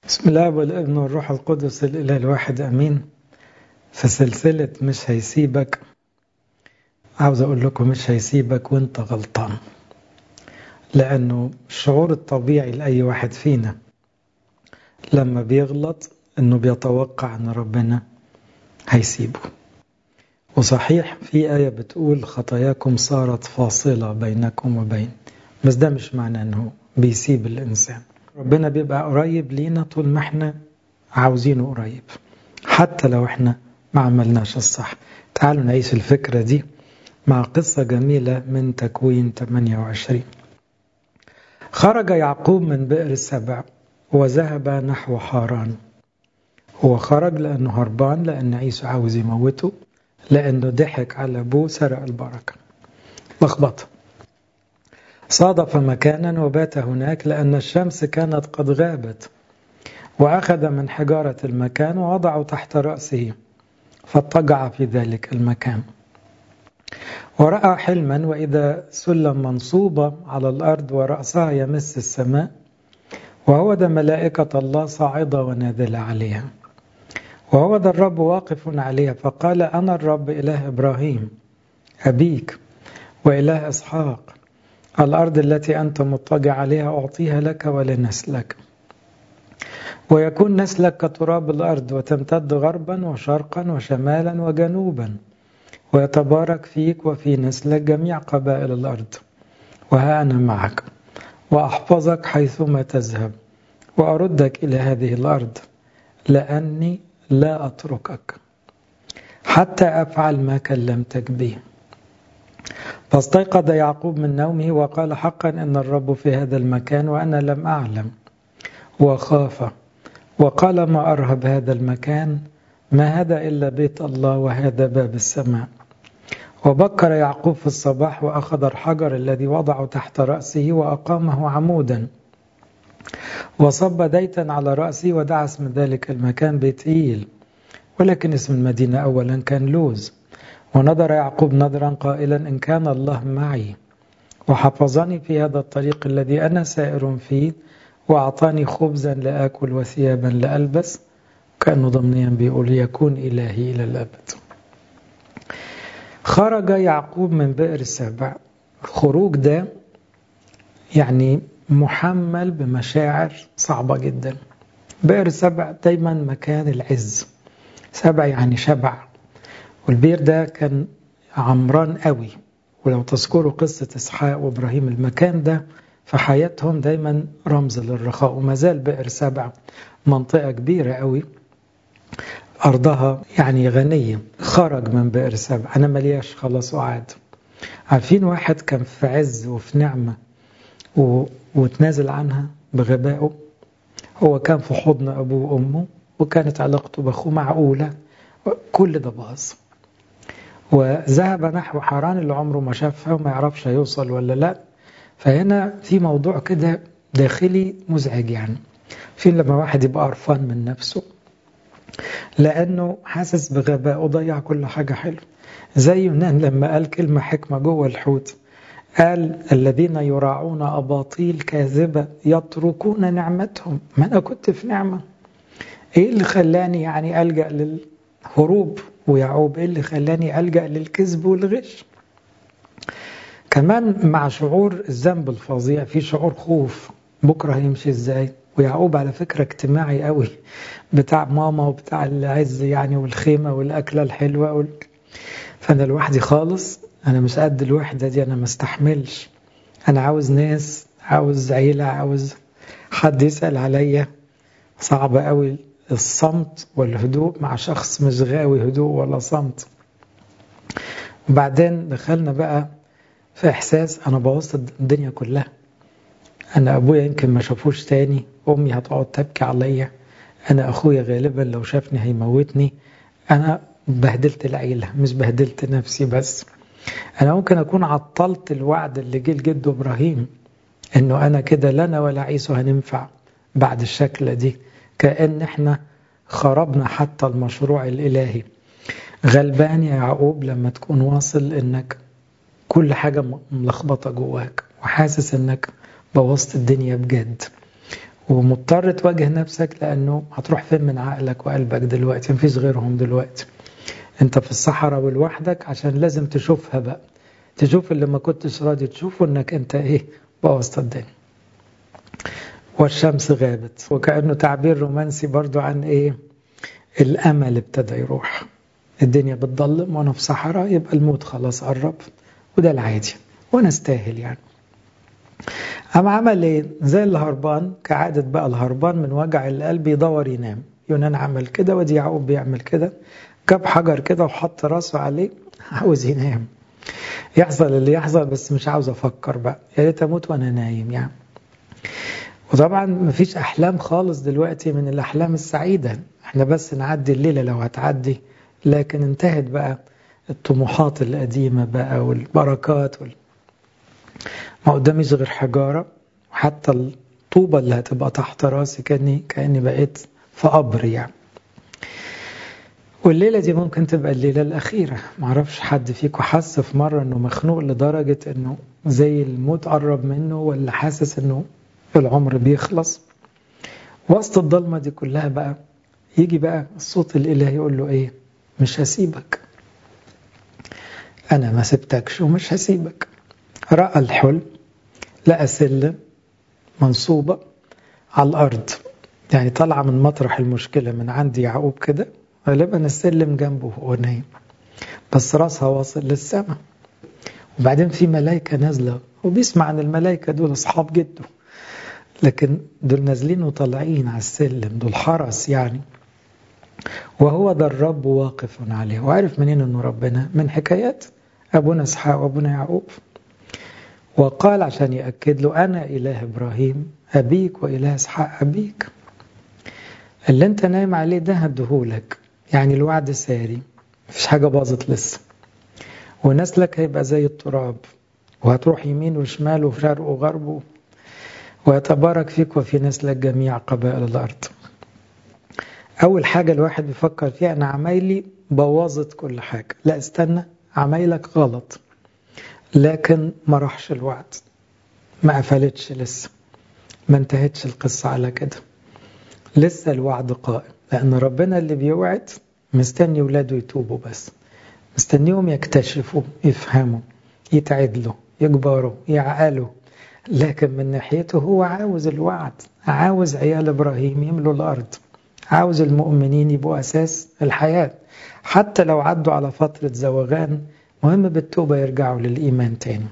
بسم الله والابن والروح القدس الإله الواحد أمين. في سلسلة مش هيسيبك، عاوز أقول لكم مش هيسيبك وانت غلطان، لأنه الشعور الطبيعي لأي واحد فينا لما بيغلط أنه بيتوقع أن ربنا هيسيبه. وصحيح في آية بتقول خطاياكم صارت فاصلة بينكم وبين، بس ده مش معناه أنه بيسيب الإنسان. ربنا بيبقى قريب لينا طول ما احنا عاوزينه قريب، حتى لو احنا ما عملناش الصح. تعالوا نعيش الفكرة دي مع قصة جميلة من تكوين 28. خرج يعقوب من بئر السبع وذهب نحو حاران. هو خرج لأنه هربان، لأن عيسو عاوز يموته، لأنه ضحك على أبوه سرق البركة. لخبطة. صادف مكانا وبات هناك لأن الشمس كانت قد غابت، وأخذ من حجارة المكان ووضعه تحت رأسه فاضطجع في ذلك المكان. ورأى حلما وإذا سلم منصوبة على الأرض ورأسها يمس السماء، وهو ذا ملائكة الله صاعدة ونازلة عليها، وهو ذا الرب واقف عليها، فقال أنا الرب إله إبراهيم أبيك وإله إسحاق، الأرض التي أنت مضطجع عليها أعطيها لك ولنسلك، ويكون نسلك كتراب الأرض وتمتد غربا وشرقا وشمالا وجنوبا، ويتبارك فيك وفي نسلك جميع قبائل الأرض، وها أنا معك وأحفظك حيثما تذهب وأردك إلى هذه الأرض، لأني لا أتركك حتى أفعل ما كلمتك به. فاستيقظ يعقوب من نومه وقال حقا إن الرب في هذا المكان وأنا لم أعلم، وخاف وقال ما أرهب هذا المكان، ما هذا إلا بيت الله وهذا باب السماء. وبكر يعقوب في الصباح وأخذ الحجر الذي وضعه تحت رأسه وأقامه عمودا، وصب ديتا على رأسه ودعا اسم ذلك المكان بيتئيل، ولكن اسم المدينة أولا كان لوز. ونظر يعقوب نظرا قائلا إن كان الله معي وحفظني في هذا الطريق الذي أنا سائر فيه، وأعطاني خبزا لآكل وثيابا لألبس، كأنه ضمنيا بيقول يكون إلهي إلى الأبد. خرج يعقوب من بئر السبع. الخروج ده يعني محمل بمشاعر صعبة جدا. بئر السبع دايما مكان العز، سبع يعني شبع، والبئر ده كان عمران قوي. ولو تذكروا قصة إسحاق وإبراهيم، المكان ده في حياتهم دايما رمز للرخاء، وما زال بئر سبع منطقة كبيرة قوي أرضها يعني غنية. خرج من بئر سبع، أنا ملياش خلاص وعاد. عارفين واحد كان في عز وفي نعمة وتنازل عنها بغبائه. هو كان في حضن أبوه وأمه وكانت علاقته بأخوه معقولة، كل ده باظ وذهب نحو حران اللي عمره ما شافها وما يعرفش هيوصل ولا لا. فهنا في موضوع كده داخلي مزعج، يعني في لما واحد يبقى قرفان من نفسه لأنه حاسس بغباء وضيع كل حاجة حلوة. زي يونان لما قال كلمة حكمة جوه الحوت، قال الذين يراعون أباطيل كاذبة يتركون نعمتهم. ما أنا كنت في نعمة، إيه اللي خلاني يعني ألجأ للهروب؟ ويعقوب إيه اللي خلاني ألجأ للكذب والغش؟ كمان مع شعور الذنب الفظيع في شعور خوف، بكرة هيمشي إزاي؟ ويعقوب على فكرة اجتماعي قوي، بتاع ماما وبتاع العز يعني والخيمة والأكلة الحلوة فأنا لوحدي خالص، أنا مش قد الوحدة دي، أنا ما استحملش، أنا عاوز ناس، عاوز عيلة، عاوز حد يسأل عليا. صعب قوي الصمت والهدوء مع شخص مش غاوي هدوء ولا صمت. وبعدين دخلنا بقى في إحساس أنا بوظت الدنيا كلها، أنا أبويا يمكن ما شافوش تاني، أمي هتقعد تبكي عليا، أنا أخويا غالبا لو شافني هيموتني، أنا بهدلت العيلة مش بهدلت نفسي بس، أنا ممكن أكون عطلت الوعد اللي جه لجده إبراهيم إنه أنا كده لنا ولا عيسو هننفع بعد الشكل دي، كأن إحنا خربنا حتى المشروع الإلهي. غلبان يا يعقوب لما تكون واصل إنك كل حاجة ملخبطة جواك وحاسس إنك بوظت الدنيا بجد، ومضطر تواجه نفسك، لأنه هتروح فين من عقلك وقلبك دلوقتي؟ مفيش غيرهم دلوقتي. انت في الصحراء ولوحدك، عشان لازم تشوفها بقى، تشوف اللي ما كنتش راضي تشوفه، انك انت ايه، بوظت الدنيا. والشمس غابت، وكأنه تعبير رومانسي برضو عن ايه، الامل ابتدى يروح. الدنيا بتضلم وانا في صحراء، يبقى الموت خلاص قرب، وده العادي وانا استاهل يعني. أما عمل ايه؟ زي الهربان، كعادة بقى الهربان من وجع القلب يدور ينام. يونان عمل كده، ودي يعقوب بيعمل كده، جاب حجر كده وحط راسه عليه، عاوز ينام. يحصل اللي يحصل، بس مش عاوز افكر بقى، يا ريت اموت وانا نايم يعني. وطبعا مفيش احلام خالص دلوقتي من الاحلام السعيده، احنا بس نعدي الليله لو هتعدي، لكن انتهت بقى الطموحات القديمه بقى والبركات ما قداميش غير حجاره، وحتى الطوبه اللي هتبقى تحت راسي كاني بقيت في قبر يعني. والليلة دي ممكن تبقى الليلة الأخيرة. معرفش حد فيكم حس في مرة أنه مخنوق لدرجة أنه زي الموت قرب منه، ولا حاسس أنه العمر بيخلص. وسط الضلمة دي كلها بقى يجي بقى الصوت الإلهي يقول له إيه؟ مش هسيبك، أنا ما سبتكش ومش هسيبك. رأى الحلم، لقى سلم منصوبة على الأرض، يعني طالعة من مطرح المشكلة من عند يعقوب كده، غالبا السلم جنبه وهو نايم، بس راسها واصل للسماء. وبعدين في ملائكة نازلة، وبيسمع عن الملائكة دول أصحاب جده، لكن دول نازلين وطالعين على السلم، دول حرس يعني. وهو ده الرب واقف عليه. وعارف منين أنه ربنا؟ من حكايات أبونا إسحاق وأبونا يعقوب. وقال عشان يأكد له، أنا إله إبراهيم أبيك وإله إسحاق أبيك. اللي أنت نايم عليه ده هديهولك، يعني الوعد ساري، مفيش حاجة باظت لسه. ونسلك هيبقى زي التراب، وهتروح يمين وشمال وشرق وغرب، ويتبارك فيك وفي نسلك جميع قبائل الأرض. أول حاجة الواحد بيفكر فيها، أنا عمايلي بوظت كل حاجة. لا استنى، عمايلك غلط، لكن ما راحش الوعد، ما قفلتش لسه، ما انتهتش القصة على كده، لسه الوعد قائم. لأن ربنا اللي بيوعد مستني ولاده يتوبوا بس، مستنيهم يكتشفوا، يفهموا، يتعدلوا، يكبروا، يعقلوا. لكن من ناحيته هو عاوز الوعد، عاوز عيال إبراهيم يملوا الأرض، عاوز المؤمنين يبقوا أساس الحياة، حتى لو عدوا على فترة زوغان، مهم بالتوبة يرجعوا للإيمان تاني.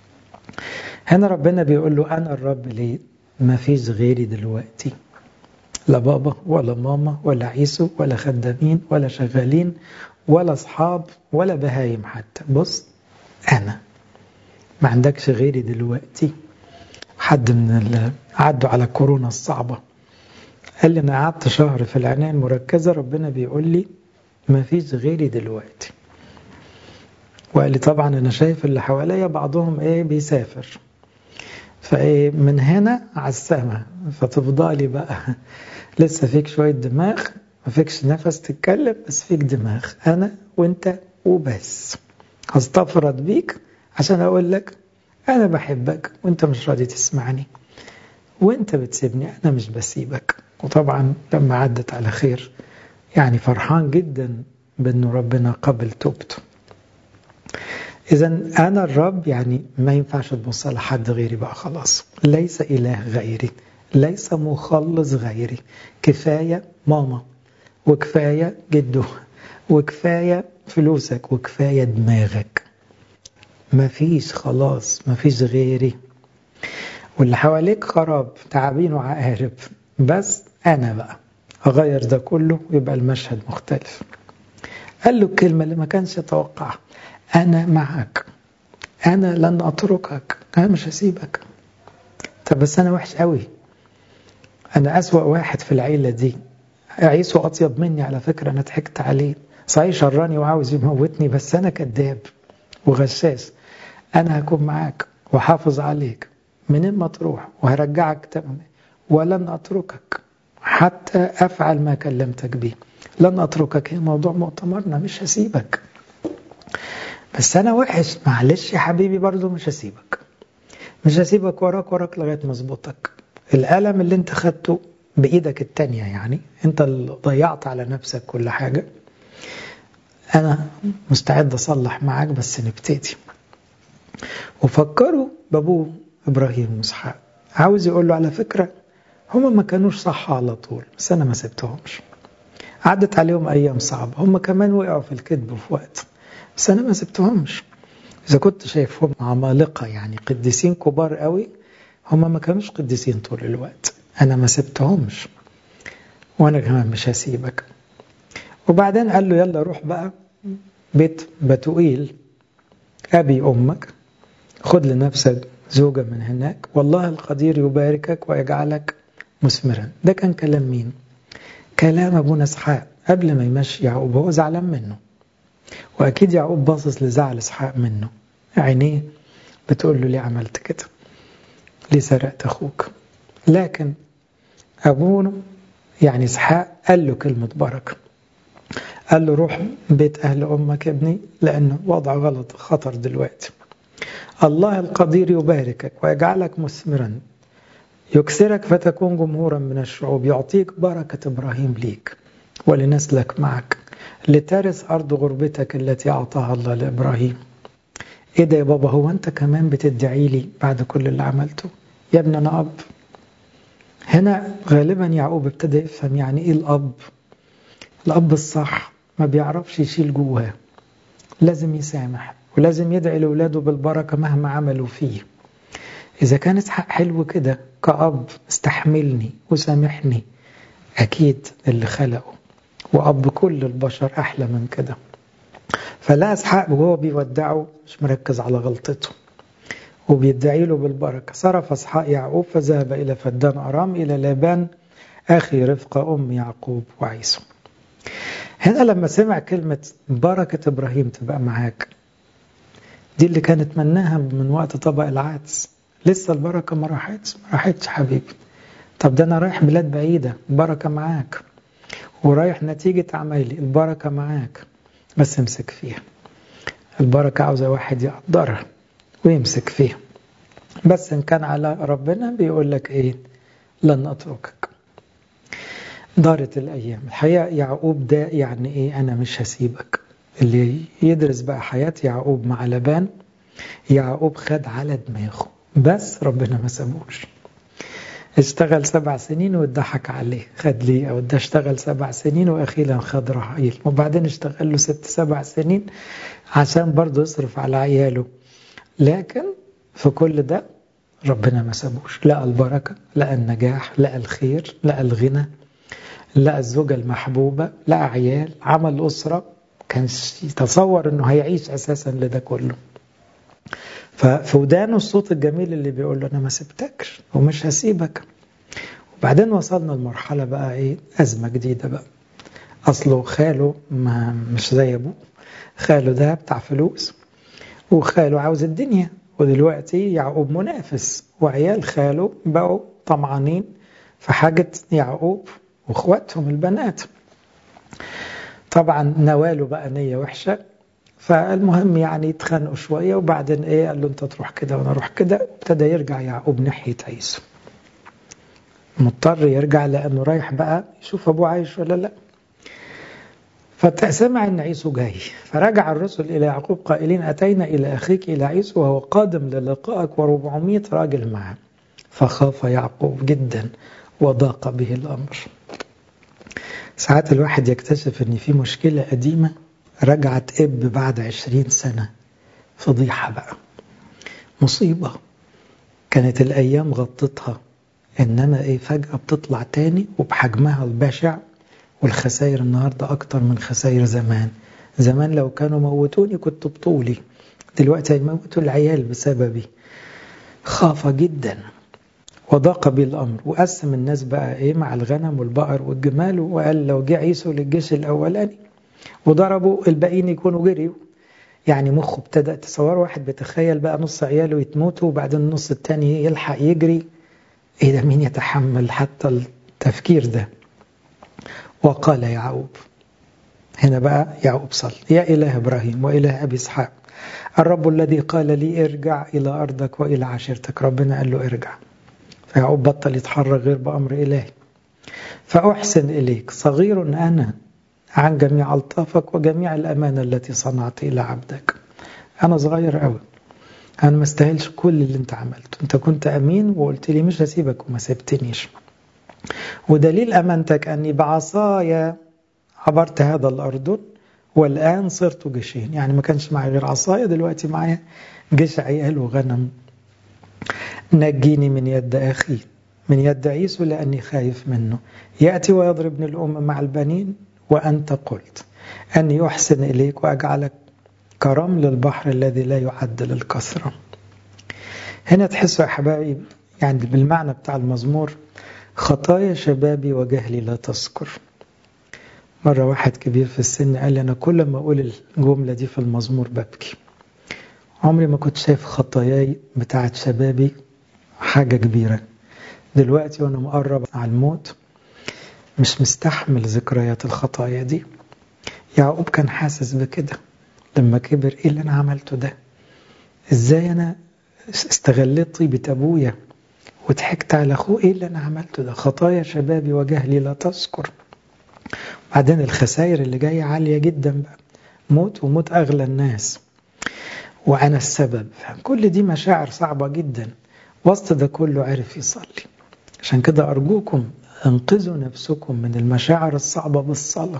هنا ربنا بيقول له، أنا الرب ليه؟ ما فيش غيري دلوقتي، لا بابا ولا ماما ولا عيسو ولا خدامين ولا شغالين ولا أصحاب ولا بهايم حتى. بص، أنا ما عندكش غيري دلوقتي. حد من اللي عدوا على كورونا الصعبة قال لي، أنا قعدت شهر في العناية المركزة، ربنا بيقول لي ما فيش غيري دلوقتي. وقال لي طبعا أنا شايف اللي حواليا بعضهم بيسافر، فإيه من هنا على السماء، فتفضلي بقى لسه فيك شوية دماغ، ما فيكش نفس تتكلم، بس فيك دماغ، أنا وإنت وبس. هستفرد بيك عشان أقول لك أنا بحبك، وإنت مش راضي تسمعني، وإنت بتسيبني، أنا مش بسيبك. وطبعا لما عدت على خير، يعني فرحان جدا بأنه ربنا قبل توبته. إذا أنا الرب، يعني ما ينفعش تبص على حد غيري بقى خلاص، ليس إله غيري، ليس مخلص غيري. كفاية ماما، وكفاية جده، وكفاية فلوسك، وكفاية دماغك. ما فيش خلاص، ما فيش غيري. واللي حواليك خراب، تعابين وعقارب، بس أنا بقى أغير ده كله ويبقى المشهد مختلف. قال له الكلمة اللي ما كانش يتوقعها، أنا معك، أنا لن أتركك، أنا مش هسيبك. طب بس أنا وحش قوي، أنا أسوأ واحد في العيلة دي، عيسو أطيب مني على فكرة، أنا ضحكت عليه، صحيح شراني وعاوز يموتني، بس أنا كذاب وغشاش. أنا هكون معاك وحافظ عليك منين ما تروح، وهرجعك تمام، ولن أتركك حتى أفعل ما كلمتك به. لن أتركك، هي موضوع مؤتمرنا، مش هسيبك، بس أنا وحش، معلش يا حبيبي، برضو مش هسيبك، مش هسيبك، وراك لغاية ما اظبطك. الألم اللي انت خدته بإيدك التانية، يعني انت اللي ضيعت على نفسك كل حاجة، أنا مستعد أصلح معاك بس نبتدي. وفكروا بابوه إبراهيم وإسحاق، عاوز يقول له على فكرة هما ما كانوش صح على طول، بس أنا ما سبتهمش. عدت عليهم أيام صعبة، هما كمان وقعوا في الكذب في وقت، بس أنا ما سبتهمش. إذا كنت شايفهم عمالقة يعني قديسين كبار قوي، هما ما كانوش قديسين طول الوقت، أنا ما سبتهمش وأنا كمان مش هسيبك. وبعدين قال له يلا روح بقى بيت بتوئيل أبي أمك، خد لنفسك زوجة من هناك، والله القدير يباركك ويجعلك مثمرا. ده كان كلام مين؟ كلام أبونا إسحاق قبل ما يمشي يعقوب، هو زعلان منه، وأكيد يعقوب باصص لزعل إسحاق منه، عينيه بتقول له ليه عملت كده، ليه سرقت أخوك. لكن أبونا يعني إسحاق قال له كلمة بركة، قال له روح بيت أهل أمك يا ابني، لأنه وضع غلط خطر دلوقتي. الله القدير يباركك ويجعلك مثمرا، يكسرك فتكون جمهورا من الشعوب، يعطيك بركة إبراهيم ليك ولنسلك معك، لترث أرض غربتك التي أعطاها الله لإبراهيم. إيه ده يا بابا، هو أنت كمان بتدعي لي بعد كل اللي عملته؟ يا ابني أنا أب. هنا غالبا يعقوب ابتدى يفهم يعني إيه الأب. الأب الصح ما بيعرفش يشيل جواه، لازم يسامح ولازم يدعي لأولاده بالبركة مهما عملوا فيه. إذا كان إسحاق حلو كده كأب، استحملني وسامحني، أكيد اللي خلقه وأب كل البشر أحلى من كده. فلا إسحاق وهو بيودعه مش مركز على غلطته وبيدعي له بالبركة. صرف إسحاق يعقوب فذهب إلى فدان أرام إلى لابان أخي رفقة أم يعقوب وعيسو. هنا لما سمع كلمة بركة إبراهيم تبقى معاك، دي اللي كانت مناها من وقت طبق العدس، لسه البركة ما راحتش حبيبي. طب ده أنا رايح بلاد بعيدة، البركة معاك، ورايح نتيجة عملي، البركة معاك، بس امسك فيها. البركة عاوزة واحد يقدرها ويمسك فيها. بس إن كان على ربنا بيقول لك إيه؟ لن أتركك. دارت الأيام. الحقيقة يعقوب ده يعني إيه؟ أنا مش هسيبك. اللي يدرس بقى حياة يعقوب مع لبان، يعقوب خد على دماغه بس ربنا ما سابوش. اشتغل 7 سنين واتضحك عليه، خد ليه أو ده اشتغل 7 سنين وأخيرا خد رحيل، وبعدين اشتغل له 6-7 سنين عشان برضه يصرف على عياله. لكن في كل ده ربنا ما سابوش، لقى البركة، لقى النجاح، لقى الخير، لقى الغنى، لقى الزوجة المحبوبة، لقى عيال، عمل أسرة، كانش يتصور انه هيعيش اساسا لده كله. ففي ودانه الصوت الجميل اللي بيقول له انا ما سبتكش ومش هسيبك. وبعدين وصلنا لمرحلة بقى ايه؟ أزمة جديدة بقى. أصله خاله ما مش زي أبوه، خاله ده بتاع فلوس وخاله عاوز الدنيا، ودلوقتي يعقوب منافس وعيال خاله بقوا طمعانين في حاجة يعقوب واخواتهم البنات. طبعا نواله بقى نية وحشة، فالمهم يعني يتخانقوا شوية، وبعدين ايه؟ قال له انت تروح كده وانا اروح كده. ابتدى يرجع يعقوب ناحية عيسو، مضطر يرجع لأنه رايح بقى يشوف أبوه عايش ولا لا. فسمع أن عيسو جاي، فرجع الرسل إلى يعقوب قائلين أتينا إلى أخيك إلى عيسو وهو قادم للقائك و400 راجل معه. فخاف يعقوب جدا وضاق به الأمر. ساعات الواحد يكتشف أن في مشكلة قديمة رجعت بعد 20 سنة، فضيحة بقى، مصيبة كانت الأيام غطتها، إنما إيه فجأة بتطلع تاني وبحجمها البشع. والخسائر النهاردة أكتر من خسائر زمان. زمان لو كانوا موتوني كنت بطولي، دلوقتي هيموتوا العيال بسببي. خاف جدا وضاق بي الأمر، وقسم الناس بقى إيه مع الغنم والبقر والجمال، وقال لو جه عيسو للجيش الأولاني وضربوا الباقيين يكونوا جريوا. يعني مخه ابتدأ تصور، واحد بيتخيل بقى نص عياله يتموتوا وبعدين النص التاني يلحق يجري. إيه ده؟ مين يتحمل حتى التفكير ده؟ وقال يعقوب، هنا بقى يعقوب صلى، يا إله إبراهيم وإله أبي إسحاق، الرب الذي قال لي ارجع إلى أرضك وإلى عشيرتك. ربنا قال له ارجع، فيعقوب بطل يتحرك غير بأمر إلهي. فأحسن إليك صغير أنا عن جميع ألطافك وجميع الأمانة التي صنعت إلى عبدك. أنا صغير قوي، أنا ما استاهلش كل اللي أنت عملته. أنت كنت أمين وقلت لي مش هسيبك وما سبتنيش، ودليل أمانتك أني بعصايا عبرت هذا الأردن والآن صرت جيشين. يعني ما كانش معي غير عصايا، دلوقتي معي جيش عيال وغنم. نجيني من يد أخي، من يد عيسو لأني خايف منه. يأتي ويضربني الأم مع البنين، وأنت قلت أني أحسن إليك وأجعلك كرمل البحر الذي لا يعد للكثرة. هنا تحسوا يا حبايبي يعني بالمعنى بتاع المزمور، خطايا شبابي وجهلي لا تذكر. مرة واحد كبير في السن قال لي أنا كل ما أقول الجملة دي في المزمور ببكي. عمري ما كنت شايف خطاياي بتاعت شبابي حاجة كبيرة. دلوقتي وأنا مقرب على الموت مش مستحمل ذكريات الخطايا دي. يعقوب كان حاسس بكده لما كبر. إيه اللي أنا عملته ده؟ إزاي أنا استغليت طيبة أبويا وضحكت على أخوه؟ إيه اللي أنا عملته ده؟ خطايا شبابي وجهلي لا تذكر. بعدين الخسائر اللي جاية عالية جدا بقى، موت وموت أغلى الناس وأنا السبب. كل دي مشاعر صعبة جدا. وسط ده كله عرف يصلي. عشان كده أرجوكم انقذوا نفسكم من المشاعر الصعبة بالصلاة.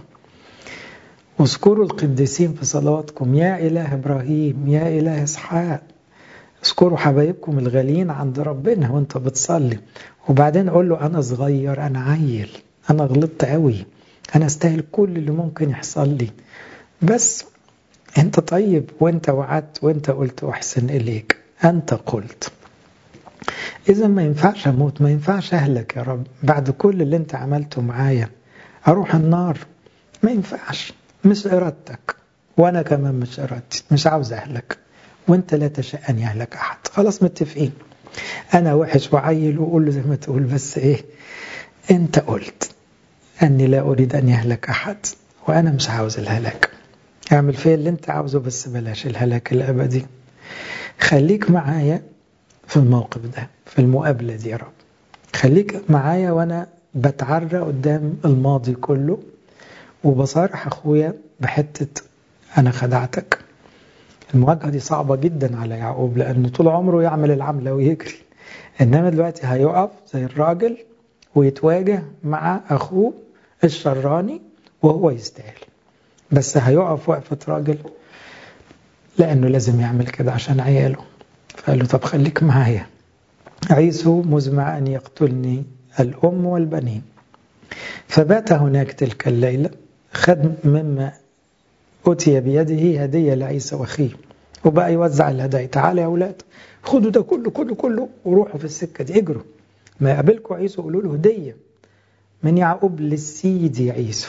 واذكروا القديسين في صلواتكم، يا إله إبراهيم، يا إله إسحاق. اذكروا حبايبكم الغاليين عند ربنا وانت بتصلي. وبعدين قول له أنا صغير، أنا عيل، أنا غلطت قوي، أنا استاهل كل اللي ممكن يحصل لي، بس أنت طيب وأنت وعدت وأنت قلت أحسن إليك. أنت قلت. إذا ما ينفعش أموت، ما ينفعش أهلك يا رب بعد كل اللي أنت عملته معايا، أروح النار. ما ينفعش، مش إرادتك وأنا كمان مش إرادتي. مش عاوز أهلك وأنت لا تشاء أن يهلك أحد. خلاص متفقين. أنا وحش وعيل وقول له زي ما تقول، بس إيه؟ أنت قلت أني لا أريد أن يهلك أحد وأنا مش عاوز الهلاك. اعمل فيه اللي أنت عاوزه بس بلاش الهلاك الأبدي. خليك معايا في الموقف ده، في المقابلة دي يا رب. خليك معايا وأنا بتعرى قدام الماضي كله وبصارح أخويا بحتة أنا خدعتك. المواجهة دي صعبة جدا على يعقوب لأنه طول عمره يعمل العملة ويجري، إنما دلوقتي هيقف زي الراجل ويتواجه مع أخوه الشراني وهو يستاهل. بس هيقف وقفة راجل لأنه لازم يعمل كده عشان عياله. فقال له طب خليك معايا. عيسو مزمع أن يقتلني الأم والبنين. فبات هناك تلك الليلة، خد مما أتي بيده هدية لعيسى وأخيه، وبقى يوزع الهدايا. تعالى يا أولاد خدوا ده كله كله كله وروحوا في السكة دي، اجروا ما يقابلكوا عيسو قولوا له هدية من يعقوب للسيدي عيسو.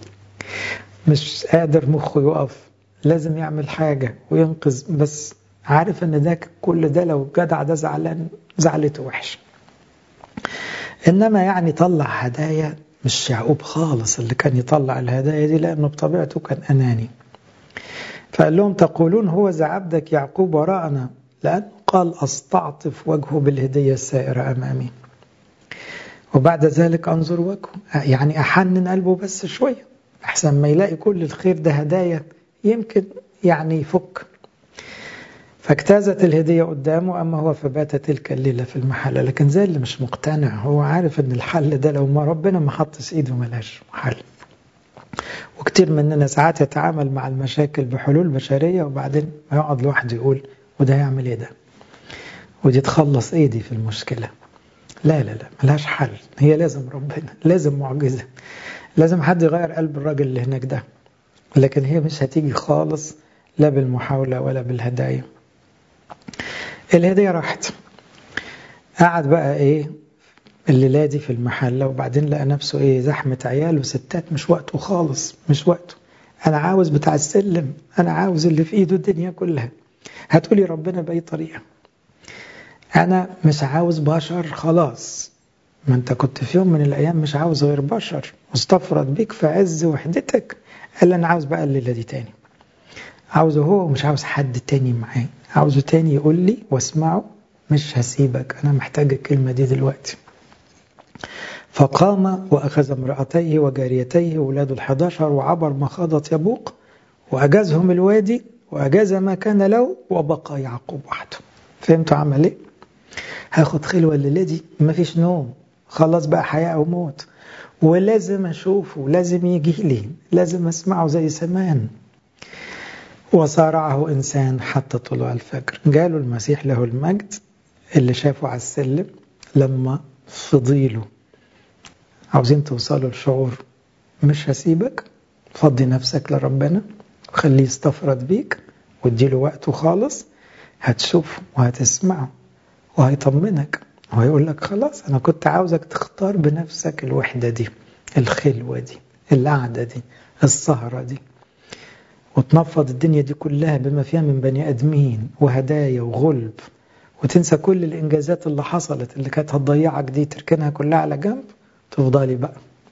مش قادر مخه يقف، لازم يعمل حاجة وينقذ، بس عارف ان ده كل ده لو جدع ده زعلان زعلته وحش. انما يعني طلع هدايا مش يعقوب خالص اللي كان يطلع الهدايا دي، لانه بطبيعته كان اناني. فقال لهم تقولون هو ذا عبدك يعقوب وراءنا، لأنه قال أستعطف وجهه بالهدية السائرة أمامي وبعد ذلك أنظر وجهه. يعني أحنن قلبه بس شوية أحسن ما يلاقي كل الخير ده هدايا يمكن يعني يفك. فاجتازت الهدية قدامه، أما هو فبات تلك الليلة في المحل. لكن زي اللي مش مقتنع، هو عارف أن الحل ده لو ما ربنا ما حطش إيده ملاش حل. وكتير مننا ساعات يتعامل مع المشاكل بحلول بشرية وبعدين ما يقعد لوحده يقول وده يعمل إيه ده، ودي تخلص إيه دي في المشكلة. لا لا لا، ملهاش حل. هي لازم ربنا، لازم معجزة، لازم حد يغير قلب الراجل اللي هناك ده. لكن هي مش هتيجي خالص لا بالمحاولة ولا بالهدايا. الهدية راحت. قعد بقى إيه الليلة دي في المحلة، وبعدين لقى نفسه إيه زحمة عيال وستات، مش وقته خالص، مش وقته. أنا عاوز بتاع السلم، أنا عاوز اللي في إيده الدنيا كلها. هتقولي ربنا بأي طريقة؟ أنا مش عاوز بشر خلاص. ما أنت كنت في يوم من الأيام مش عاوز غير بشر واستفرد بيك في عز وحدتك. قال أنا عاوز بقى الليلة دي تاني، عاوزه هو ومش عاوز حد تاني معاه، عاوزه تاني يقول لي واسمعه مش هسيبك، أنا محتاج الكلمة دي دلوقتي. فقام وأخذ امرأتيه وجاريتيه وولاده 11 وعبر مخاضة يبوق وأجازهم الوادي وأجاز ما كان له وبقى يعقوب وحده. فهمتوا عمل ايه؟ هاخد خلوة الليلة دي، مفيش نوم، خلاص بقى حياة أو موت، ولازم أشوفه، لازم يجي لي، لازم أسمعه زي زمان. وصارعه إنسان حتى طلوع الفجر. جاله المسيح له المجد اللي شافه على السلم لما فضيله. عاوزين توصلوا لشعور مش هسيبك؟ فضي نفسك لربنا وخليه يستفرد بيك واديله وقته خالص، هتشوفه وهتسمعه وهيطمنك وهيقول لك خلاص أنا كنت عاوزك تختار بنفسك الوحدة دي، الخلوة دي، القعدة دي، السهرة دي، وتنفض الدنيا دي كلها بما فيها من بني أدمين وهدايا وغلب، وتنسى كل الإنجازات اللي حصلت اللي كانت هتضيعك دي، تركنها كلها على جنب، تفضلي بقى،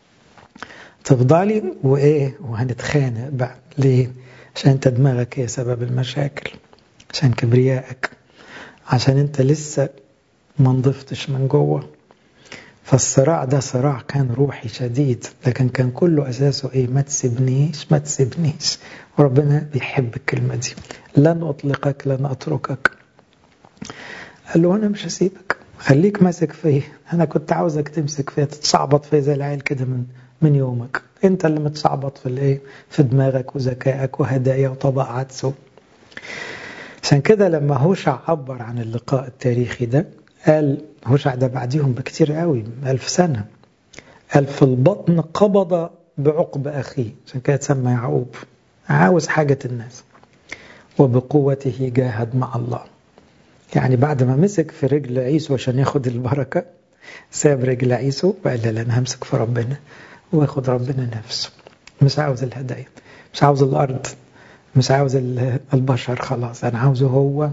تفضلي وإيه، وهنتخانق بقى. ليه؟ عشان انت دماغك هي سبب المشاكل، عشان كبريائك، عشان انت لسه ما نضفتش من جوه. فالصراع ده صراع كان روحي شديد، لكن كان كله أساسه إيه؟ ما تسيبنيش، ما تسيبنيش. وربنا بيحب الكلمة دي، لن أطلقك، لن أتركك. قال له أنا مش هسيبك، خليك ماسك فيه، أنا كنت عاوزك تمسك فيه، تتشعبط فيه زي العيال كده من يومك. أنت اللي متشعبط في الإيه؟ في دماغك وذكائك وهدايا وطبق عدسه. عشان كده لما هوشع عبر عن اللقاء التاريخي ده، قال هوشع ده بعديهم بكتير قوي 1000 سنة، قال في البطن قبض بعقب أخيه، عشان كده تسمى يعقوب، عاوز حاجة الناس، وبقوته جاهد مع الله. يعني بعد ما مسك في رجل عيسو عشان ياخد البركة، ساب رجل عيسو وقال لا أنا همسك في ربنا وياخد ربنا نفسه. مش عاوز الهدايا، مش عاوز الأرض، مش عاوز البشر، خلاص أنا عاوزه هو.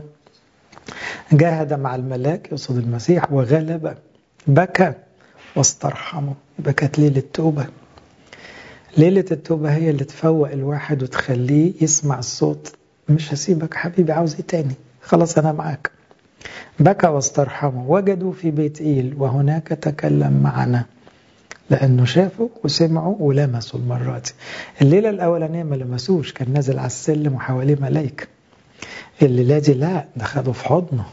جاهد مع الملاك يقصد المسيح وغلب، بكى واسترحمه. يبقى كانت ليلة توبة. ليلة التوبة هي اللي تفوق الواحد وتخليه يسمع الصوت، مش هسيبك حبيبي، عاوز ايه تاني، خلاص أنا معاك. بكى واسترحمه. وجدوا في بيت إيل وهناك تكلم معنا، لأنه شافوا وسمعوا ولمسوا المرات. الليلة الأولانية ما لمسوش، كان نازل على السلم وحواليه ملايكة. الليلة دي لا، ده خدوا في حضنه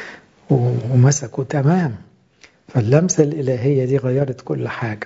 ومسكوا تمام. فاللمسة الإلهية دي غيرت كل حاجة.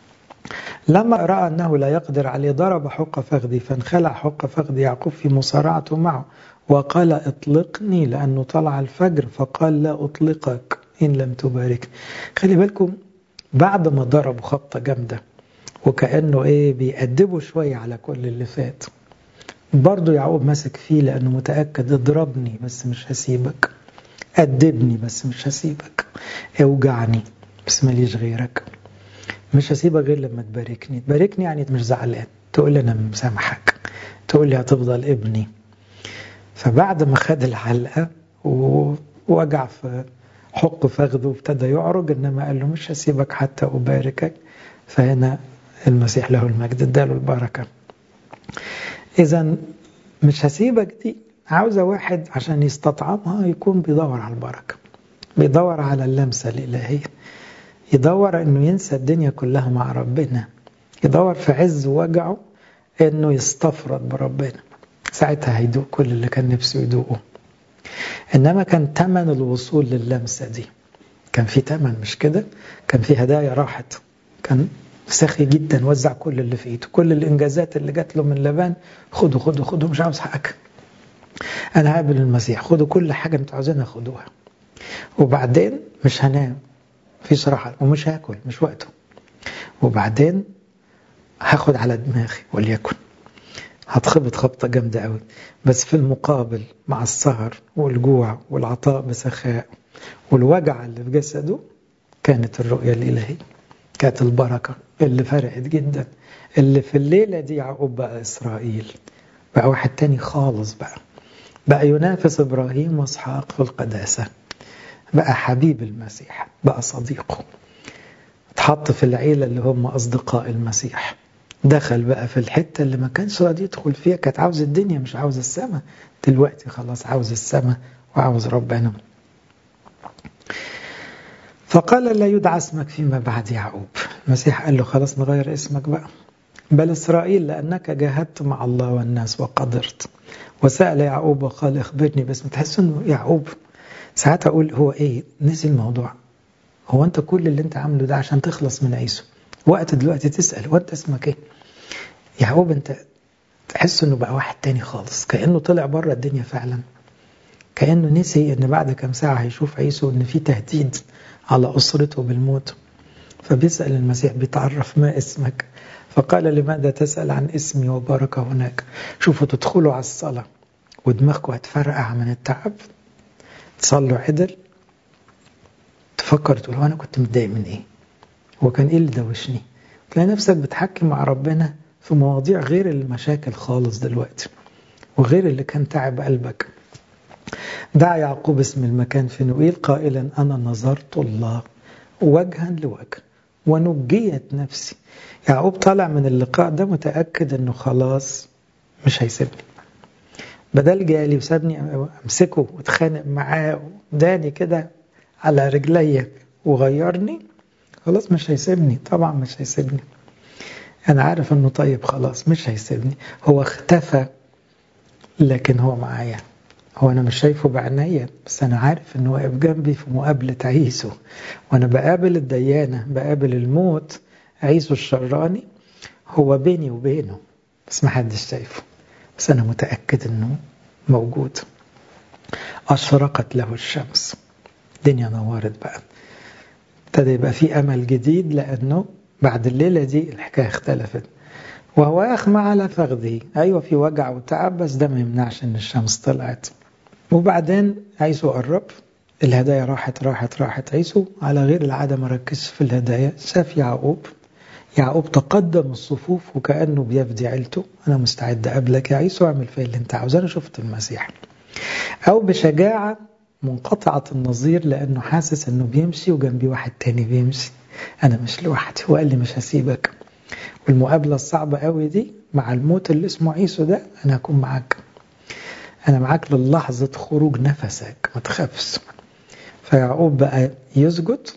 لما رأى أنه لا يقدر عليه ضرب حق فخذي، فانخلع حق فخذ يعقوب في مصارعته معه وقال اطلقني لأنه طلع الفجر، فقال لا أطلقك إن لم تبارك. خلي بالكم، بعد ما ضربوا خبطة جامدة وكأنه بيأدبوا شوية على كل اللي فات، برضو يعقوب مسك فيه لأنه متأكد اضربني بس مش هسيبك، أدبني بس مش هسيبك، اوجعني بس ماليش غيرك، مش هسيبك غير لما تباركني. تباركني يعني مش زعلان، تقول لي أنا مسامحك، تقول لي هتفضل ابني. فبعد ما خد الحلقة ووجع في حق فخذه وابتدى يعرج، إنما قال له مش هسيبك حتى أباركك. فهنا المسيح له المجد اداله البركة. إذن مش هسيبك دي عاوزة واحد عشان يستطعمها يكون بيدور على البركة، بيدور على اللمسة الإلهية، يدور أنه ينسى الدنيا كلها مع ربنا، يدور في عز وجعه أنه يستفرد بربنا. ساعتها هيدوق كل اللي كان نفسه يدوقه. إنما كان تمن الوصول لللمسة دي، كان في تمن، مش كده؟ كان في هدايا راحت، كان سخي جدا، وزع كل اللي في ايده، كل الإنجازات اللي جات له من لبان، خدوا خدوا خدوا، مش عاوز حقك، أنا هقابل المسيح، خدوا كل حاجة انتوا عاوزينها خدوها، وبعدين مش هنام، فيش راحة، ومش هاكل، مش وقته، وبعدين هاخد على دماغي وليكن، هتخبط خبطة جامدة قوي، بس في المقابل مع السهر والجوع والعطاء بسخاء والوجع اللي في جسده كانت الرؤية الإلهية، كانت البركة اللي فرقت جدا. اللي في الليلة دي يعقوب بقى إسرائيل، بقى واحد تاني خالص، بقى ينافس إبراهيم وإسحاق في القداسة، بقى حبيب المسيح، بقى صديقه، اتحط في العيلة اللي هم أصدقاء المسيح، دخل بقى في الحتة اللي ما كانش راضي يدخل فيها، كانت عاوز الدنيا مش عاوز السماء، دلوقتي خلاص عاوز السماء وعاوز ربنا. فقال لا يدعى اسمك فيما بعد يعقوب. المسيح قال له خلاص نغير اسمك بقى، بل إسرائيل، لأنك جاهدت مع الله والناس وقدرت. وسأل يعقوب وقال اخبرني باسم. تحس انه يعقوب ساعات اقول هو ايه، نسي الموضوع. هو انت كل اللي انت عامله ده عشان تخلص من عيسو، وقت دلوقتي تسأل وانت اسمك ايه؟ يعقوب انت تحس انه بقى واحد تاني خالص، كأنه طلع بره الدنيا فعلا، كأنه نسي ان بعد كم ساعة هيشوف عيسو ان في تهديد على أسرته بالموت. فبيسأل المسيح بيتعرف ما اسمك؟ فقال لماذا تسأل عن اسمي وبارك هناك. شوفوا تدخلوا على الصلاة ودماغكم هتفرقع من التعب، تصلوا عدل، تفكر تقول أنا كنت متضايق من إيه؟ هو كان إيه اللي دوشني؟ تلاقي نفسك بتحكي مع ربنا في مواضيع غير المشاكل خالص دلوقتي، وغير اللي كان تعب قلبك. دعا يعقوب اسم المكان فنوئيل قائلا أنا نظرت الله وجها لوجه ونجيت نفسي. يعقوب طالع من اللقاء ده متأكد أنه خلاص مش هيسيبني، بدل جالي وسابني أمسكه واتخانق معاه وداني كده على رجلي وغيرني، خلاص مش هيسيبني، طبعا مش هيسيبني. أنا عارف أنه طيب خلاص مش هيسيبني. هو اختفى لكن هو معايا، هو أنا مش شايفه بعناية بس أنا عارف أنه واقف جنبي في مقابلة عيسو، وأنا بقابل الديانة بقابل الموت. عيسو الشراني هو بيني وبينه بس ما حدش شايفه، بس أنا متأكد أنه موجود. أشرقت له الشمس، الدنيا نورت بقى، ابتدى يبقى في أمل جديد، لأنه بعد الليلة دي الحكاية اختلفت. وهو يخمع على فخذه، أيوة في وجع وتعب بس ده ما يمنعش أن الشمس طلعت. وبعدين عيسو قرب، الهدايا راحت عيسو على غير العادة ما ركزش في الهدايا، شاف يعقوب تقدم الصفوف وكأنه بيفدي عيلته. أنا مستعد أقابلك يا عيسو، أعمل فيه اللي أنت عاوز، أنا شفت المسيح. أو بشجاعة منقطعة النظير لأنه حاسس أنه بيمشي وجنبي واحد تاني بيمشي، أنا مش لوحدي، هو قال لي مش هسيبك. والمقابلة الصعبة قوي دي مع الموت اللي اسمه عيسو ده، أنا هكون معاك، أنا معاك للحظة خروج نفسك، ما تخافش. فيعقوب بقى يسجد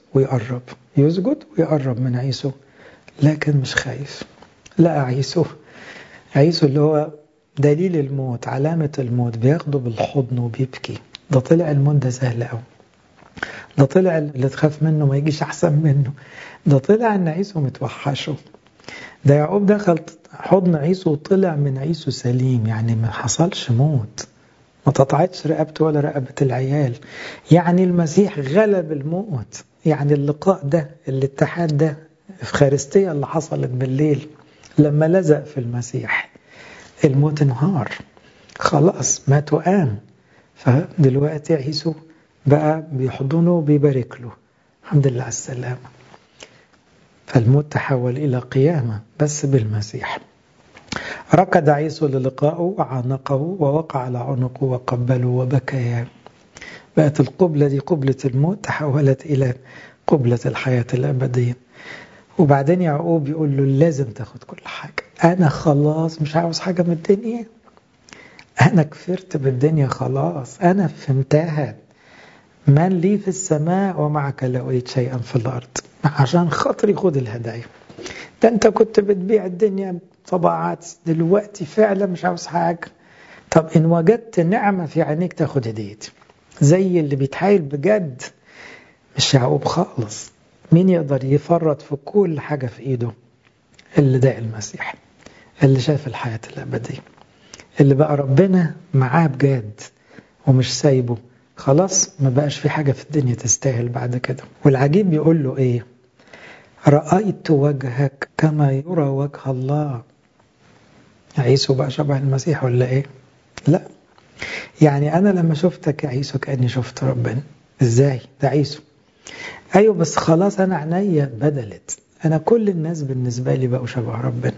ويقرب من عيسو، لكن مش خايف. لا عيسو اللي هو دليل الموت، علامة الموت، بياخده بالحضن وبيبكي. ده طلع الموت ده سهل قوي، ده طلع اللي تخاف منه ما يجيش أحسن منه، ده طلع أن عيسو متوحشه. ده يعقوب دخل حضن عيسو وطلع من عيسو سليم، يعني ما حصلش موت، ما تقطعتش رقبته ولا رقبة العيال، يعني المسيح غلب الموت. يعني اللقاء ده، الاتحاد ده، الإفخارستية اللي حصلت بالليل لما لزق في المسيح، الموت انهار، خلاص مات وقام. فدلوقتي عيسو بقى بيحضنه وبيبارك له، الحمد لله على السلامة. فالموت تحول إلى قيامة بس بالمسيح. ركض عيسو للقائه وعانقه ووقع على عنقه وقبله وبكيا. بقت القبلة دي قبلة الموت تحولت إلى قبلة الحياة الأبدية. وبعدين يعقوب يقول له لازم تاخد كل حاجة، أنا خلاص مش عاوز حاجة من الدنيا، أنا كفرت بالدنيا خلاص، أنا فهمتها. من لي في السماء ومعك لا أريد شيئا في الأرض، عشان خاطري خد الهدايا. ده أنت كنت بتبيع الدنيا طبعات، دلوقتي فعلا مش عاوز حاجة. طب إن وجدت نعمة في عينيك تاخد هديتي، زي اللي بيتحايل بجد. مش يعقوب خالص، مين يقدر يفرط في كل حاجة في إيده؟ اللي داق المسيح، اللي شاف الحياة الأبدية، اللي بقى ربنا معاه بجد ومش سايبه، خلاص ما بقاش في حاجة في الدنيا تستاهل بعد كده. والعجيب بيقول له إيه؟ رأيت وجهك كما يرى وجه الله. عيسو بقى شبه المسيح ولا إيه؟ لا، يعني أنا لما شفتك يا عيسو كأني شفت ربنا. إزاي؟ ده عيسو. أيوة بس خلاص أنا عينيا بدلت، أنا كل الناس بالنسبة لي بقوا شبه ربنا.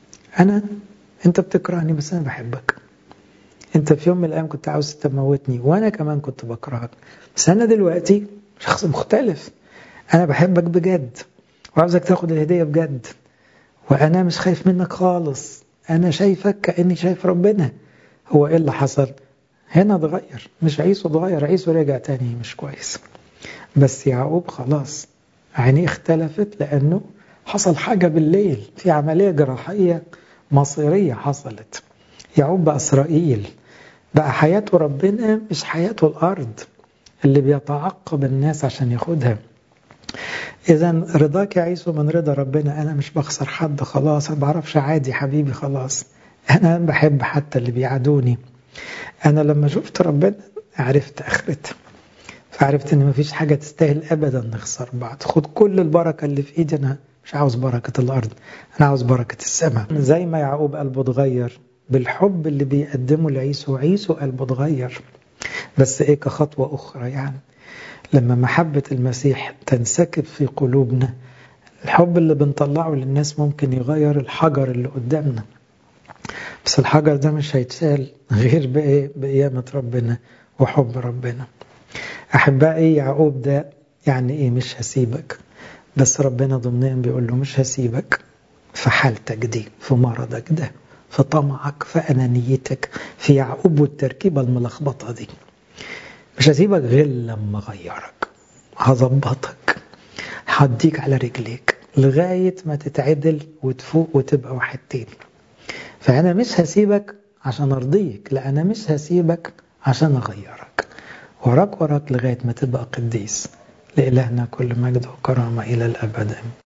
أنت بتكرهني بس أنا بحبك، أنت في يوم من الأيام كنت عاوز تموتني وأنا كمان كنت بكرهك، بس أنا دلوقتي شخص مختلف، أنا بحبك بجد وعاوزك تاخد الهدية بجد، وأنا مش خايف منك خالص، أنا شايفك كأني شايف ربنا. هو إيه اللي حصل؟ هنا اتغير، مش عيسو اتغير، عيسو رجع تاني مش كويس. بس يعقوب خلاص عينيه اختلفت، لأنه حصل حاجة بالليل، في عملية جراحية مصيرية حصلت. يعقوب بقى إسرائيل، بقى حياته ربنا مش حياته الأرض اللي بيتعقب الناس عشان ياخدها. إذا رضاك يا عيسو من رضا ربنا، أنا مش بخسر حد خلاص، أنا بعرفش عادي حبيبي خلاص، أنا بحب حتى اللي بيعادوني. أنا لما شفت ربنا عرفت آخرتها، فعرفت إن مفيش حاجة تستاهل أبدا نخسر بعض. خد كل البركة اللي في إيدي، أنا مش عاوز بركة الأرض، أنا عاوز بركة السماء. زي ما يعقوب قلبه اتغير بالحب اللي بيقدمه لعيسو، عيسو قلبه اتغير، بس إيه كخطوة أخرى يعني. لما محبة المسيح تنسكب في قلوبنا، الحب اللي بنطلعه للناس ممكن يغير الحجر اللي قدامنا، بس الحجر ده مش هيتشال غير بقيامة ربنا وحب ربنا. أحبائي، يعقوب ده يعني إيه مش هسيبك، بس ربنا ضمنيا بيقول له مش هسيبك في حالتك دي، في مرضك ده، في طمعك، في أنانيتك، في يعقوب والتركيبة الملخبطة دي. مش هسيبك غير لما أغيرك، هظبطك، هديك على رجليك لغاية ما تتعدل وتفوق وتبقى واحد تاني. فأنا مش هسيبك عشان أرضيك، لا، أنا مش هسيبك عشان أغيرك، وراك لغاية ما تبقى قديس. لإلهنا كل مجد وكرامة إلى الأبد.